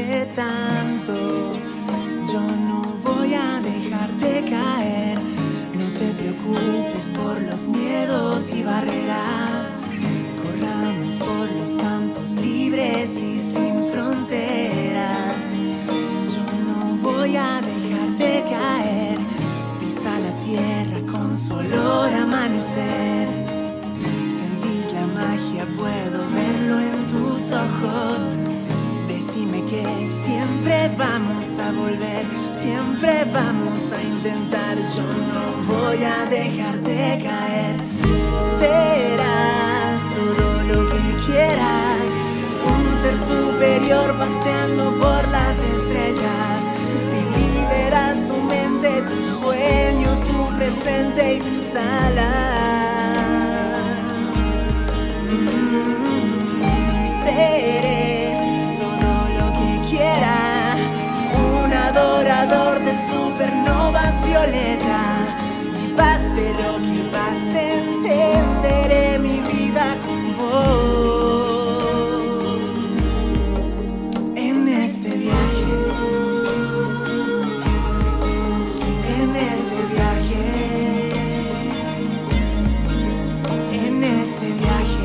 hace tanto. Yo no voy a dejarte caer. No te preocupes por los miedos y barreras. Corramos por los campos libres y sin fronteras. Yo no voy a dejarte caer. Pisa la tierra con su olor amanecer. Sentís la magia, puedo verlo en tus ojos. Decime que siempre vamos a volver, siempre vamos a intentar. Yo no voy a dejarte caer. Serás todo lo que quieras, un ser superior paseando por las estrellas. Si liberas tu mente, tus sueños, tu presente y tus alas. Seré todo lo que quiera, un adorador de supernovas violeta. Y pase lo que pase, entenderé mi vida con vos. En este viaje, en este viaje, en este viaje.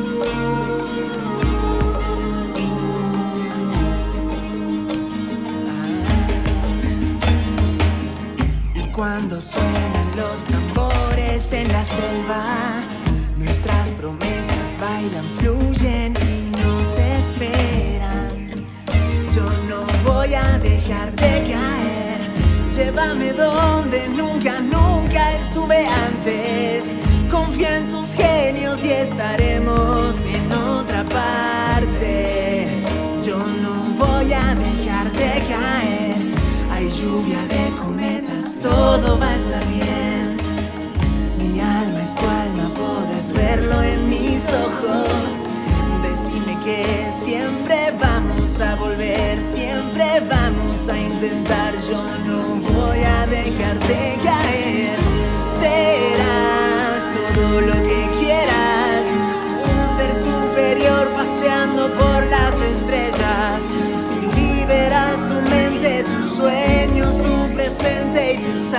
Cuando suenan los tambores en la selva, nuestras promesas bailan, fluyen y nos esperan. Yo no voy a dejarte caer. Llévame donde nunca, nunca estuve antes. Confía en tus genios y estaremos en otra parte. Yo no voy a dejarte caer. Hay lluvia de cometas, todo va a estar bien. Mi alma es tu alma, puedes verlo en mis ojos. Decime que siempre vamos a volver, siempre vamos a intentar. Yo no voy a dejarte caer. Serás todo lo que quieras, un ser superior paseando por las estrellas. Si liberas tu mente, tus sueños, tu presente y tus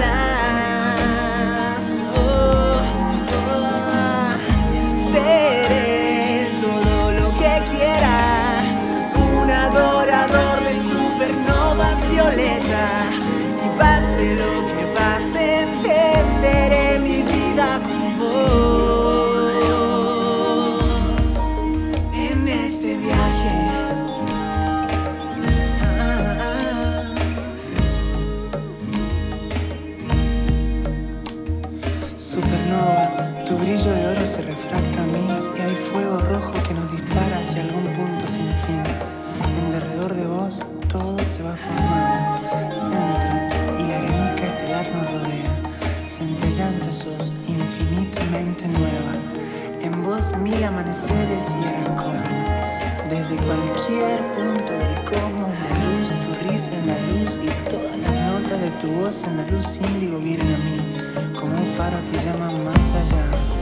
alas. Oh, oh. Seré todo lo que quiera, un adorador de supernovas violeta. Y pase lo que pase, entenderé mi vida con vos. En este viaje. Supernova, tu brillo de oro se refracta a mí y hay fuego rojo que nos dispara hacia algún punto sin fin. En derredor de vos todo se va formando, centro y la arenica estelar nos rodea. Centellante sos, infinitamente nueva. En vos 1000 amaneceres y eras corren. Desde cualquier punto del cosmos la luz, tu risa en la luz y todas las notas de tu voz en la luz índigo vienen a mí. Como un faro que llama más allá.